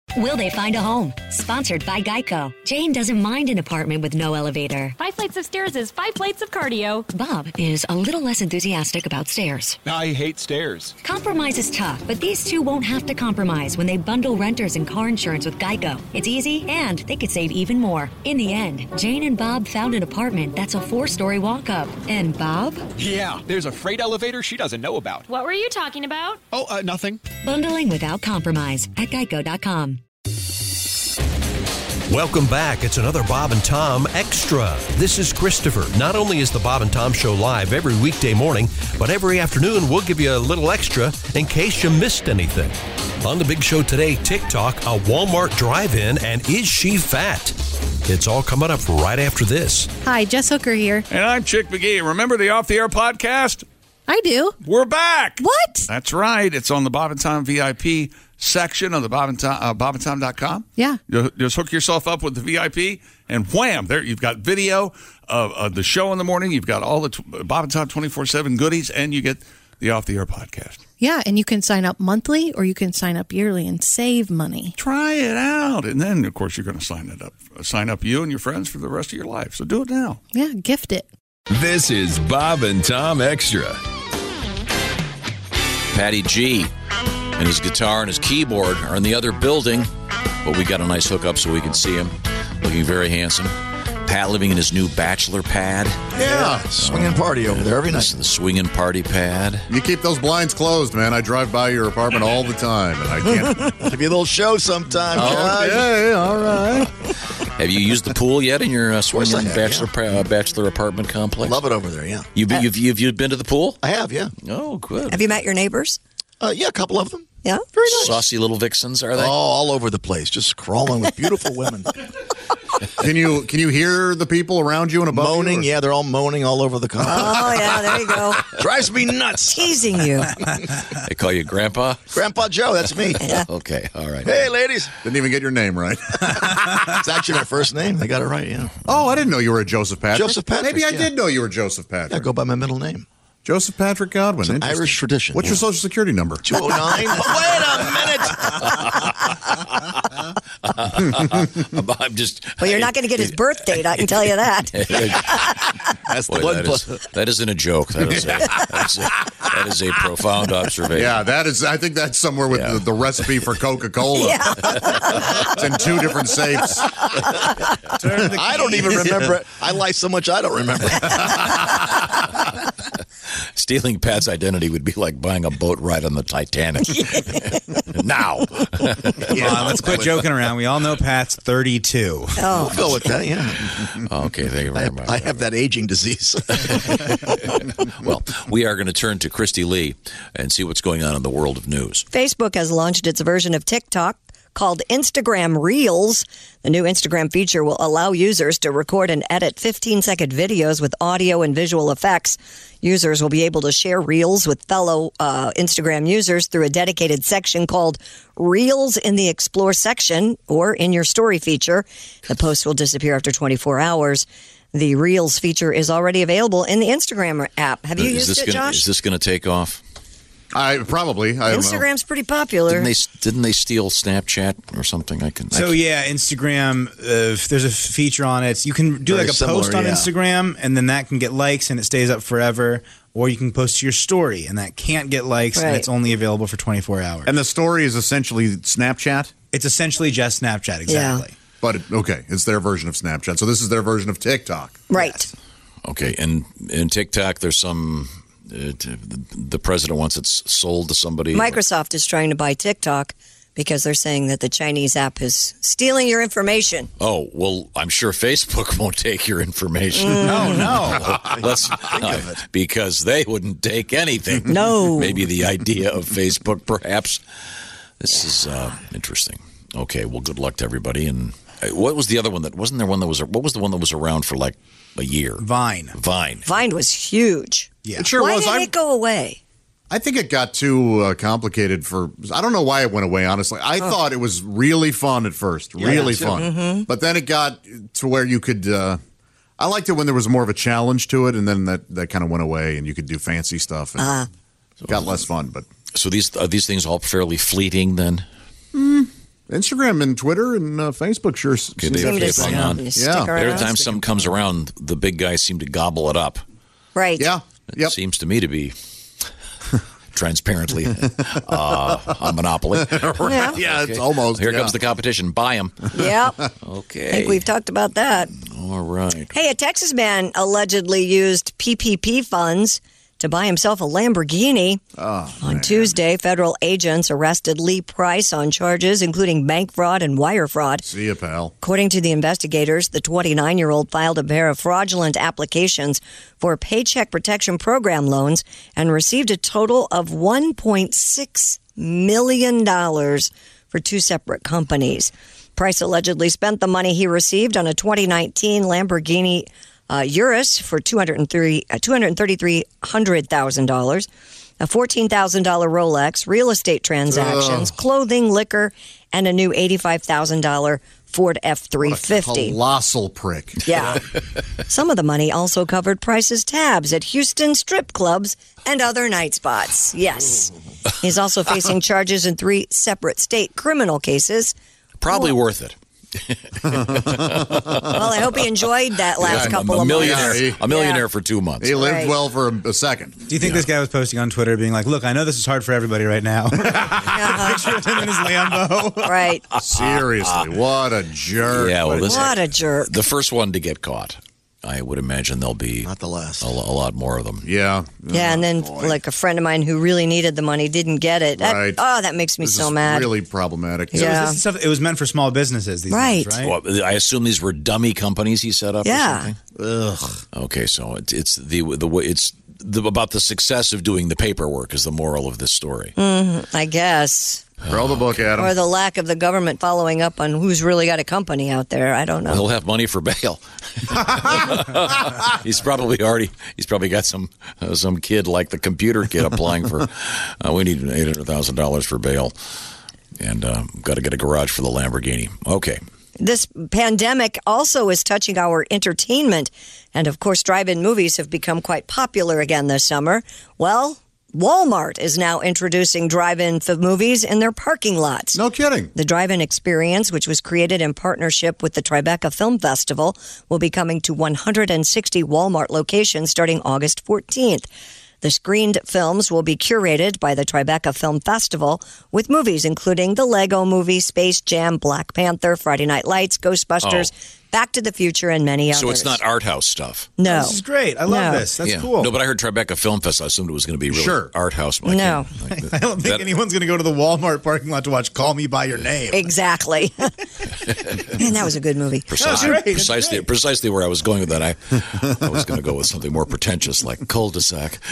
Will they find a home? Sponsored by Geico. Jane doesn't mind an apartment with no elevator. 5 flights of stairs is 5 plates of cardio. Bob is a little less enthusiastic about stairs. I hate stairs. Compromise is tough, but these two won't have to compromise when they bundle renters and car insurance with Geico. It's easy, and they could save even more. In the end, Jane and Bob found an apartment that's a 4-story walk-up. And Bob? Yeah, there's a freight elevator she doesn't know about. What were you talking about? Oh, nothing. Bundling without compromise at Geico.com. Welcome back. It's another Bob and Tom Extra. This is Christopher. Not only is the Bob and Tom Show live every weekday morning, but every afternoon we'll give you a little extra in case you missed anything. On the big show today, TikTok, a Walmart drive-in, and is she fat? It's all coming up right after this. Hi, Jess Hooker here. And I'm Chick McGee. Remember the Off the Air podcast? I do. We're back. What? That's right. It's on the Bob and Tom VIP section of the bobandtom.com. Yeah. You just hook yourself up with the VIP, and wham, there you've got video of the show in the morning. You've got all the Bob and Tom 24/7 goodies, and you get the Off the Air podcast. Yeah, and you can sign up monthly or you can sign up yearly and save money. Try it out, and then of course you're going to sign up you and your friends for the rest of your life. So do it now. Yeah, gift it. This is Bob and Tom Extra. Patty G and his guitar and his keyboard are in the other building, but we got a nice hookup so we can see him. Looking very handsome. Pat living in his new bachelor pad. Yeah, swinging party over there every night. The swinging party pad. You keep those blinds closed, man. I drive by your apartment all the time, and I can't. Give you a little show sometime, Josh. Okay, all right. Have you used the pool yet in your swinging bachelor apartment complex? Love it over there, yeah. You've been to the pool? I have, yeah. Oh, good. Have you met your neighbors? Yeah, a couple of them. Yeah? Very nice. Saucy little vixens, are they? Oh, all over the place, just crawling with beautiful women. Can you hear the people around you and above moaning? you? Yeah, they're all moaning all over the complex. Oh, yeah, there you go. Drives me nuts. Teasing you. They call you Grandpa? Grandpa Joe, that's me. Yeah. Okay, all right. Hey, ladies. Didn't even get your name right. It's actually my first name. They got it right, yeah. Oh, I didn't know you were a Joseph Patrick. Joseph Patrick, Maybe I yeah. did know you were Joseph Patrick. I go by my middle name. Joseph Patrick Godwin. It's an Irish tradition. What's your Social Security number? 209. Wait a minute. I'm just. Well, you're not going to get his birth date, I can tell you that. That's the Boy, one. that isn't a joke. That is a profound observation. Yeah, that is. I think that's somewhere with the recipe for Coca-Cola. Yeah. It's in 2 different safes. I don't even remember it. I lie so much I don't remember. Stealing Pat's identity would be like buying a boat ride on the Titanic. Now. Come on, let's quit joking around. We all know Pat's 32. Oh. We'll go with that, yeah. Okay, thank you very much. I have that aging disease. Well, we are going to turn to Christy Lee and see what's going on in the world of news. Facebook has launched its version of TikTok called Instagram Reels. The new Instagram feature will allow users to record and edit 15-second videos with audio and visual effects. Users will be able to share Reels with fellow Instagram users through a dedicated section called Reels in the Explore section or in your story feature. The post will disappear after 24 hours. The Reels feature is already available in the Instagram app. Have you used it, Josh? Is this going to take off? Probably. I don't know. Instagram's pretty popular. Didn't they steal Snapchat or something? Instagram, there's a feature on it. You can do Very like a similar, post on yeah. Instagram, and then that can get likes, and it stays up forever. Or you can post to your story, and that can't get likes, and it's only available for 24 hours. And the story is essentially Snapchat? It's essentially just Snapchat, exactly. Yeah. But, it's their version of Snapchat. So this is their version of TikTok. Right. Yes. Okay, and in TikTok, there's some... the president wants it sold to somebody. Microsoft is trying to buy TikTok because they're saying that the Chinese app is stealing your information. Oh, well, I'm sure Facebook won't take your information. No. Because they wouldn't take anything. No. Maybe the idea of Facebook, perhaps. This is interesting. Okay, well, good luck to everybody. And what was the other one? What was the one that was around for like a year? Vine. Vine was huge. Yeah. It sure Why was. did it go away? I think it got too complicated I don't know why it went away, honestly. I thought it was really fun at first. Really fun. Mm-hmm. But then it got to where you could... I liked it when there was more of a challenge to it, and then that kind of went away, and you could do fancy stuff. And it got less fun. But So are these things all fairly fleeting then? Instagram and Twitter and Facebook sure They seem to have hang on. Yeah. Every time something comes around, the big guys seem to gobble it up. Right. Yeah. Yep. Seems to me to be transparently a monopoly. Right. Yeah, it's almost. Here comes the competition. Buy them. Yep. Okay. I think we've talked about that. All right. Hey, a Texas man allegedly used PPP funds to buy himself a Lamborghini. On Tuesday, federal agents arrested Lee Price on charges including bank fraud and wire fraud. See ya, pal. According to the investigators, the 29-year-old filed a pair of fraudulent applications for Paycheck Protection Program loans and received a total of $1.6 million for two separate companies. Price allegedly spent the money he received on a 2019 Lamborghini Urus for $233,000, a $14,000 Rolex, real estate transactions, clothing, liquor, and a new $85,000 Ford F-350. Colossal prick. Yeah. Some of the money also covered Price's tabs at Houston strip clubs and other night spots. Yes. He's also facing charges in 3 separate state criminal cases. Probably worth it. Well, I hope he enjoyed that last couple of months. A millionaire for 2 months. He lived well for a second. Do you think this guy was posting on Twitter being like, look, I know this is hard for everybody right now. Picture of him in his Lambo. Right. Seriously, what a jerk. Yeah, well, What a jerk. The first one to get caught. I would imagine there'll be not the last. A lot more of them. Yeah. Yeah, and then like a friend of mine who really needed the money didn't get it. Right. That makes me so mad. Really problematic. So it was meant for small businesses. These Right. Days, right? Well, I assume these were dummy companies he set up. Yeah. Or something? Ugh. Okay, so it's the way it's about the success of doing the paperwork is the moral of this story. I guess. Throw the book at him. Or the lack of the government following up on who's really got a company out there. I don't know. He'll have money for bail. He's probably got some kid like the computer kid applying for. We need $800,000 for bail, and got to get a garage for the Lamborghini. Okay. This pandemic also is touching our entertainment, and of course, drive-in movies have become quite popular again this summer. Well, Walmart is now introducing drive-in movies in their parking lots. No kidding. The drive-in experience, which was created in partnership with the Tribeca Film Festival, will be coming to 160 Walmart locations starting August 14th. The screened films will be curated by the Tribeca Film Festival with movies including the Lego Movie, Space Jam, Black Panther, Friday Night Lights, Ghostbusters, Back to the Future, and many others. So it's not art house stuff. No. This is great. I love this. That's cool. No, but I heard Tribeca Film Fest. I assumed it was going to be really art house. No. I don't think anyone's going to go to the Walmart parking lot to watch Call Me By Your Name. Exactly. Man, that was a good movie. Precisely where I was going with that. I was going to go with something more pretentious like Cul-de-sac.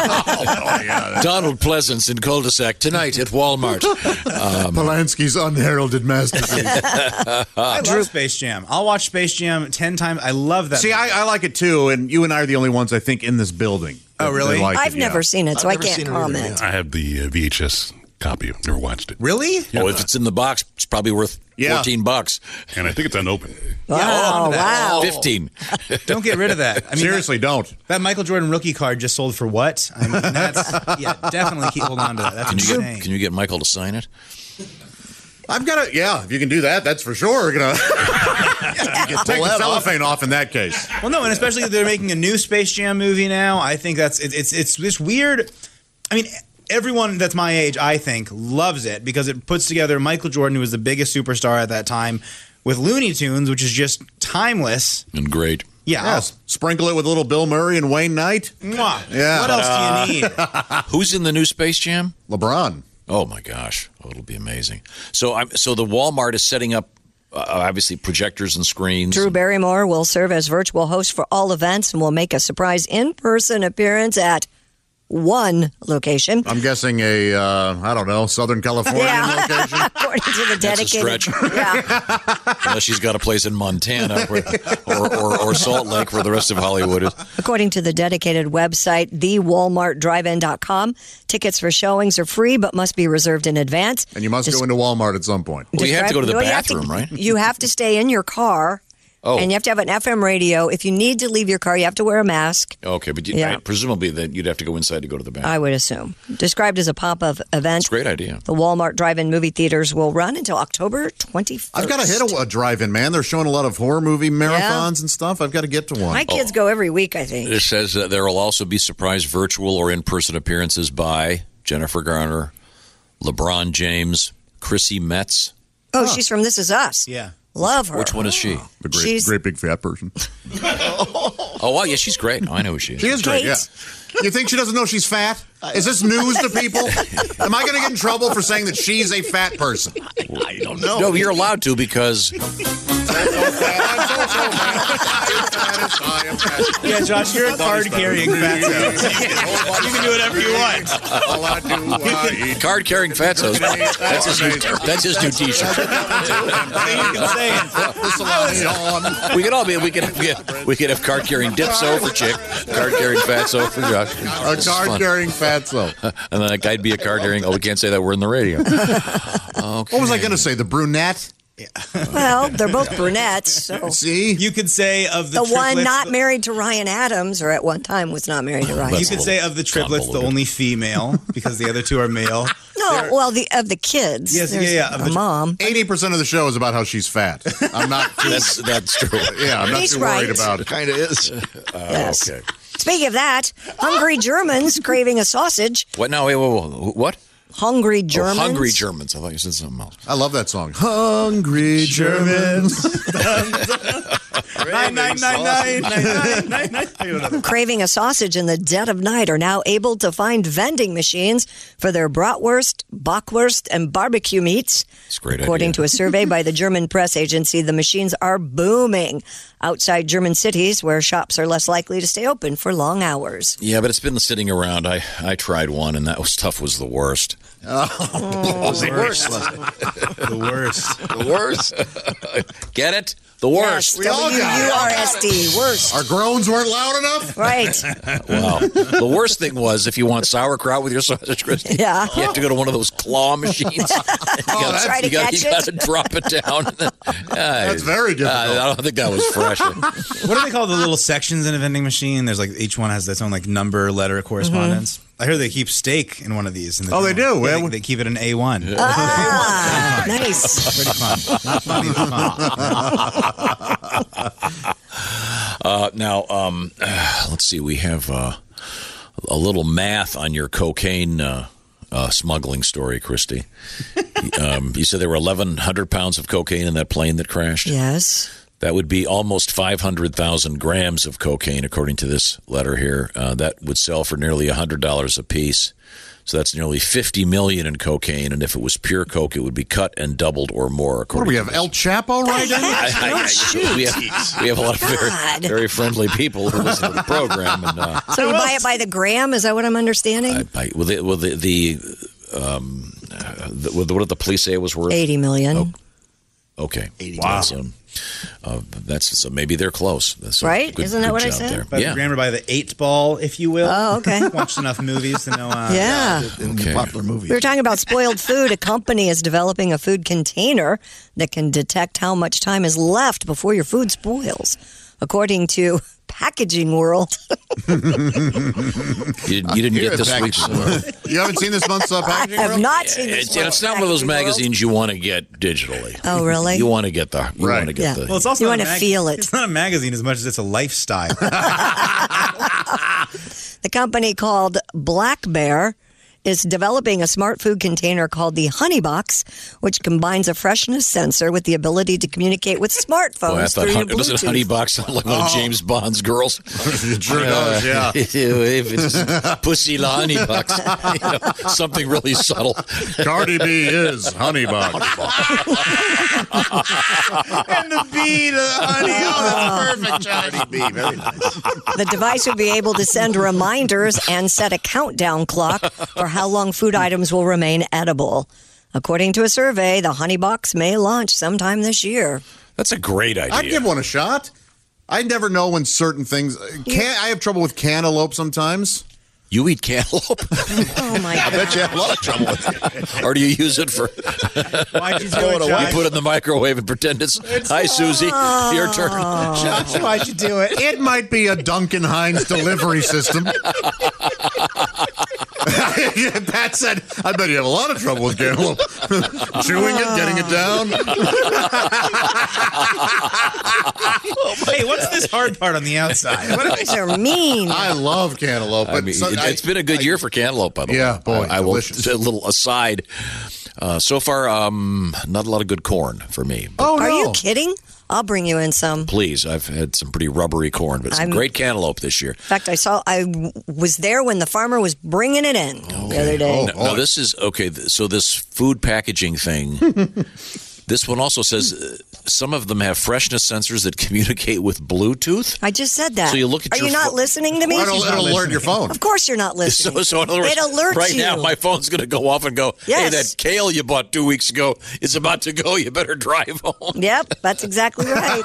Donald Pleasance in Cul-de-sac tonight at Walmart. Polanski's unheralded masterpiece. I love Space Jam. I'll watch Space Jam 10 times. I love that. See, I like it too, and you and I are the only ones, I think, in this building. Oh, really? I've never seen it, so I can't comment. I have the VHS copy. Never watched it. Really? Yeah. Oh, if it's in the box, it's probably worth $14. And I think it's unopened. Wow. 15. Don't get rid of that. I mean, seriously, don't. That Michael Jordan rookie card just sold for what? I mean, definitely hold on to that. That's insane. Can you get Michael to sign it? I've got to, if you can do that, that's for sure. We're going to take the cellophane off in that case. Well, no, and especially if they're making a new Space Jam movie now. I think it's this weird. I mean, everyone that's my age, I think, loves it because it puts together Michael Jordan, who was the biggest superstar at that time, with Looney Tunes, which is just timeless and great. Yeah. Sprinkle it with a little Bill Murray and Wayne Knight. Mwah. Yeah. What else do you need? Who's in the new Space Jam? LeBron. Oh my gosh, it'll be amazing. So the Walmart is setting up obviously projectors and screens. Drew Barrymore will serve as virtual host for all events and will make a surprise in-person appearance at one location. I'm guessing Southern California location. According to the dedicated. That's a stretch. Unless she's got a place in Montana or Salt Lake where the rest of Hollywood is. According to the dedicated website, thewalmartdrivein.com, tickets for showings are free but must be reserved in advance. And you must go into Walmart at some point. Well, you have to go to the bathroom, right? You have to stay in your car And you have to have an FM radio. If you need to leave your car, you have to wear a mask. Okay, but presumably that you'd have to go inside to go to the bank. I would assume. Described as a pop-up event. It's a great idea. The Walmart drive-in movie theaters will run until October 21st. I've got to hit a drive-in, man. They're showing a lot of horror movie marathons and stuff. I've got to get to one. My kids go every week, I think. It says that there will also be surprise virtual or in-person appearances by Jennifer Garner, LeBron James, Chrissy Metz. Oh, she's from This Is Us. Yeah. Love her. Which one is she? The great big fat person. Oh, wow, yeah, she's great. I know who she is. She is great, yeah. You think she doesn't know she's fat? Is this news to people? Am I going to get in trouble for saying that she's a fat person? I don't know. No, you're allowed to because... Yeah, Josh, you're a card-carrying fatso. You can do whatever you want. All I do, I eat. Card-carrying fatso. That's his new T-shirt. You can say it. We could all be. We could have card-carrying dipso for Chick, card-carrying fatso for Josh. A card-carrying fatso. And then I'd be a card-carrying. Oh, we can't say that word in the radio. Okay. What was I going to say? The brunette? Yeah. Well, they're both brunettes. So. See? You could say of the one triplets, not married to Ryan Adams, or at one time was not married to Ryan. You could say of the triplets, the only female, because the other two are male. No, well, of the kids. Yes, There's a mom. 80% of the show is about how she's fat. I'm not. That's true. Yeah, I'm not He's too worried right. about it. Kind of is. Yes. Okay. Speaking of that, hungry Germans craving a sausage. What? No, wait, what? Hungry Germans. Oh, hungry Germans. I thought you said something else. I love that song. Hungry Germans. 9999999. Craving a sausage in the dead of night are now able to find vending machines for their bratwurst, bockwurst, and barbecue meats. It's a great According idea. to a survey by the German press agency, the machines are booming outside German cities where shops are less likely to stay open for long hours. Yeah, but it's been sitting around. I tried one, and that stuff was the worst. Was the worst. The worst. The worst. Get it? The worst. Yes, W-U-R-S-T, worst. Our groans weren't loud enough? Right. Wow. The worst thing was if you want sauerkraut with your sausage, Christy, Yeah. you have to go to one of those claw machines. You Try to catch got to it. drop it down. That's very difficult. I don't think that was fresh. What do they call the little sections in a vending machine? There's like each one has its own like number, letter correspondence. I heard they keep steak in one of these. Oh, they do? Yeah, they keep it an A1. Ah, nice. Pretty fun. Not funny, but fun. Now, let's see. We have a little math on your cocaine smuggling story, Christy. You said there were 1,100 pounds of cocaine in that plane that crashed? Yes. That would be almost 500,000 grams of cocaine, according to this letter here. That would sell for nearly $100 a piece. So that's nearly $50 million in cocaine. And if it was pure coke, it would be cut and doubled or more. What do According we to have? El Chapo right now? we have a lot of very friendly people who listen to the program. And So you buy it by the gram? Is that what I'm understanding? what did the police say it was worth? $80 million. Okay. 80 Wow. So maybe they're close. That's Right? Good, Isn't that good what I job said? there. By the grammar, by the 8-ball, if you will. Oh, okay. Watched enough movies to know. Yeah. In the popular movies. We were talking about spoiled food. A company is developing a food container that can detect how much time is left before your food spoils. According to Packaging World. You didn't get this week's. You haven't seen this month's I Packaging have World? not seen this. It's not one of those magazines you want to get digitally. Oh, really? You want to get the. You want to get the. Well, it's also You not want a to feel it. It's not a magazine as much as it's a lifestyle. The company called Black Bear is developing a smart food container called the Honey Box, which combines a freshness sensor with the ability to communicate with smartphones Boy, I through your thought doesn't Bluetooth. Honey Box sound like one of James Bond's girls? It sure does, yeah. If it's Pussy La Honey Box, something really subtle. Cardi B is Honey Box. And the bee, the honey. Oh, that's perfect, Cardi B, very nice. The device would be able to send reminders and set a countdown clock for how long food items will remain edible. According to a survey, the Honey Box may launch sometime this year. That's a great idea. I'd give one a shot. I never know when certain things. I have trouble with cantaloupe sometimes. You eat cantaloupe? Oh, my God. I bet you have a lot of trouble with it. Or do you use it for... Why'd you do it, Josh? You put it in the microwave and pretend it's hi, Susie, your turn. Josh, why'd you do it? It might be a Duncan Hines delivery system. Pat said, I bet you have a lot of trouble with cantaloupe. Chewing it, getting it down. Hey, what's this hard part on the outside? You guys are mean. I love cantaloupe. I mean, it's been a good year for cantaloupe, by the way. Yeah, boy, I will. delicious. A little aside. So far, not a lot of good corn for me. Oh, no. Are you kidding? I'll bring you in some. Please, I've had some pretty rubbery corn, but some great cantaloupe this year. In fact, I was there when the farmer was bringing it in the other day. Now, this is, okay, so this food packaging thing, this one also says some of them have freshness sensors that communicate with Bluetooth. I just said that. So you look at Are you not listening to me? It'll alert your phone. Of course you're not listening. So in other words, it alerts right you. now my phone's going to go off and go, hey, Yes. that kale you bought 2 weeks ago is about to go. You better drive home. Yep, that's exactly right.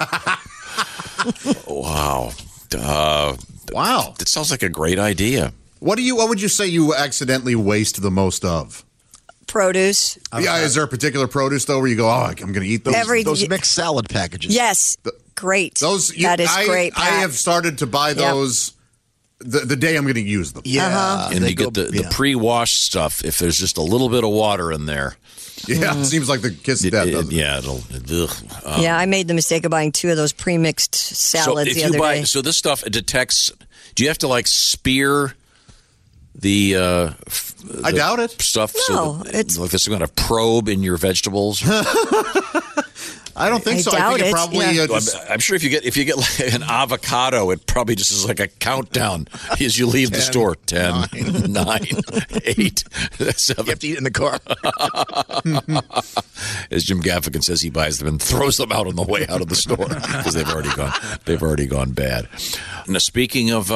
Wow. Wow. That sounds like a great idea. What would you say you accidentally waste the most of? Produce. Yeah, is there a particular produce though where you go, oh, I'm going to eat those? Those mixed salad packages. Yes. Great. That is great, Pat. I have started to buy those the day I'm going to use them. Yeah. And you get the pre-washed stuff if there's just a little bit of water in there. Yeah, it seems like the kiss of death, doesn't it? Yeah, it'll... Yeah, I made the mistake of buying 2 of those pre-mixed salads the other day. So this stuff detects... Do you have to, like, spear the... I doubt it. Stuff? No, so it's... Like this is going to probe in your vegetables? I don't think so. I think it probably. I'm sure if you get like an avocado, it probably just is like a countdown as you leave the store. 10, 9, 8, 7. You have to eat it in the car. As Jim Gaffigan says, he buys them and throws them out on the way out of the store because they've already gone bad. Now, speaking of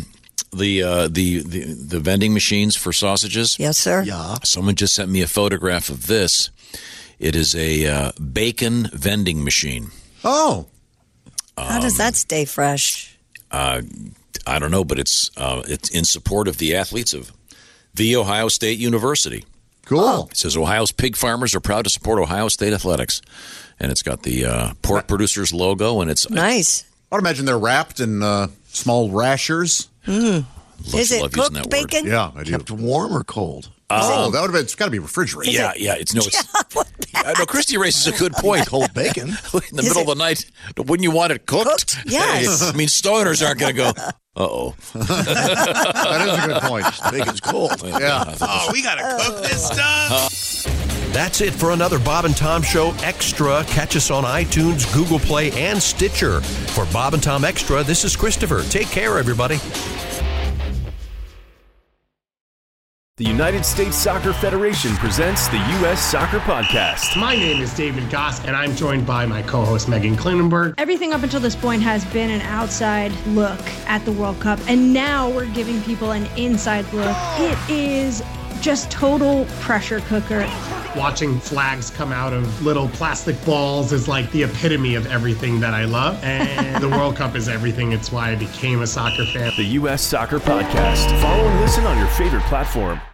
the vending machines for sausages, yes, sir. Yeah. Someone just sent me a photograph of this. It is a bacon vending machine. Oh. How does that stay fresh? I don't know, but it's in support of the athletes of The Ohio State University. Cool. It says Ohio's pig farmers are proud to support Ohio State athletics. And it's got the pork producers logo, and it's nice. I would imagine they're wrapped in small rashers. Is it cooked bacon? Yeah, I do. Kept warm or cold? That would have been. It's got to be refrigerated. Yeah. No, Christy raises a good point. Cold bacon in the middle of the night. Wouldn't you want it cooked? Yes. I mean, stoners aren't going to go. Uh-oh. That is a good point. Bacon's cold. Yeah. Oh, we got to cook this stuff. That's it for another Bob and Tom Show Extra. Catch us on iTunes, Google Play, and Stitcher. For Bob and Tom Extra, this is Christopher. Take care, everybody. The United States Soccer Federation presents the U.S. Soccer Podcast. My name is David Goss, and I'm joined by my co-host Megan Klinenberg. Everything up until this point has been an outside look at the World Cup, and now we're giving people an inside look. It is just total pressure cooker. Watching flags come out of little plastic balls is like the epitome of everything that I love, and the World Cup is everything. It's why I became a soccer fan. The U.S. Soccer Podcast. Follow and listen on your favorite platform.